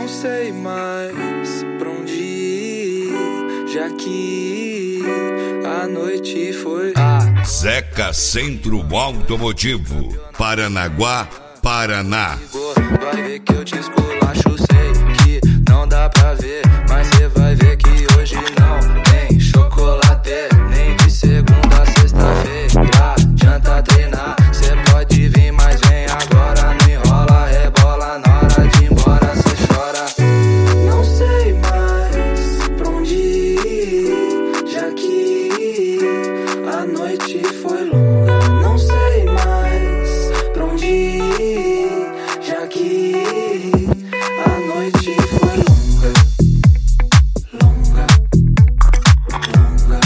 Não sei mais pra onde ir, já que a noite foi. Zeca Centro Automotivo, Paranaguá, Paraná. Vai ver que eu te esculacho, sei que não dá pra ver, mas cê vai ver que hoje não tem chocolate, nem de segunda a sexta-feira. Adianta treinar, cê pode vir, mas vem agora. Não enrola, rebola, na hora de ir embora cê chora. Não sei mais pra onde ir, já que a noite foi longa. Não sei mais pra onde ir, já que a noite foi longa, longa, longa,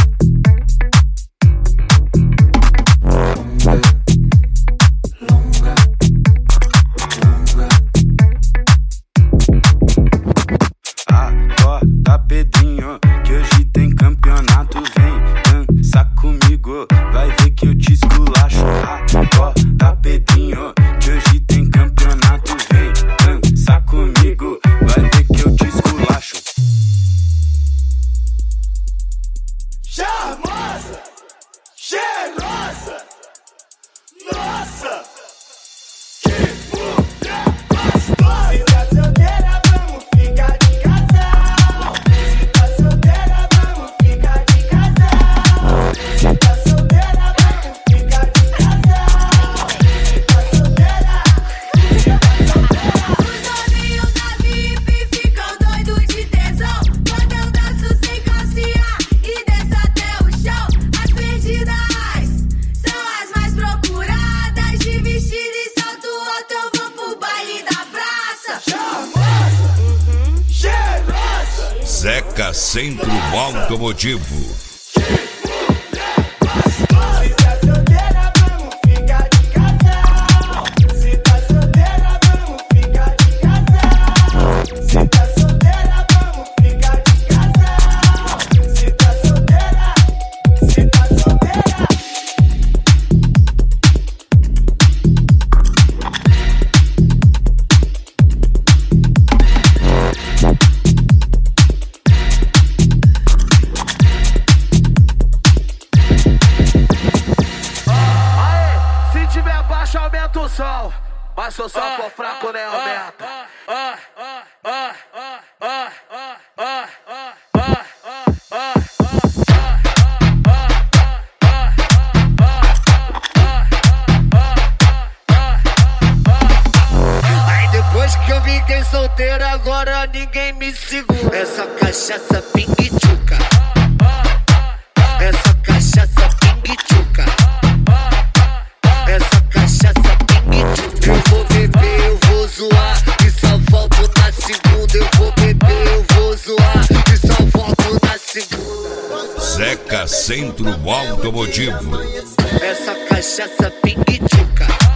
longa, longa, longa. Acorda, Pedrinho, que hoje tem campeonato. Vem dançar comigo, vai ver que eu te esculacho. Acorda, Pedrinho, que hoje tem campeonato. Vem dançar comigo, vai ver que eu te esculacho. Charmosa, cheirosa, nossa, que mulher gostosa. Se tá solteira, vamos ficar de casal. Se tá solteira, vamos ficar de casal. Se tá solteira, vamos ficar de casal. Se tá solteira, Os novinhos da VIP ficam doidos de tesão quando eu danço sem calcinha e desço até o chão. As perdidas são as mais procuradas, de vestido e salto alto eu vou pro baile da praça. charmosa, cheirosa. Zeca Centro Automotivo. Se tá solteira, vamos ficar de casal. Se tá solteira, vamos ficar de casal. Se tá solteira, vamos ficar de casal. Se tá solteira, se tá solteira. Se tiver baixo, aumenta o som. Mas se o som for fraco, nem aumenta. Aí depois que eu fiquei solteiro, agora ninguém me segura. Essa cachaça pingue-tchuca. Essa cachaça pingue-tchuca. Essa cachaça pingue-tchuca. Eu vou beber, eu vou zoar e só volto na segunda. Eu vou beber, eu vou zoar e só volto na segunda. Zeca Centro Automotivo. Essa cachaça pingue-tchuca.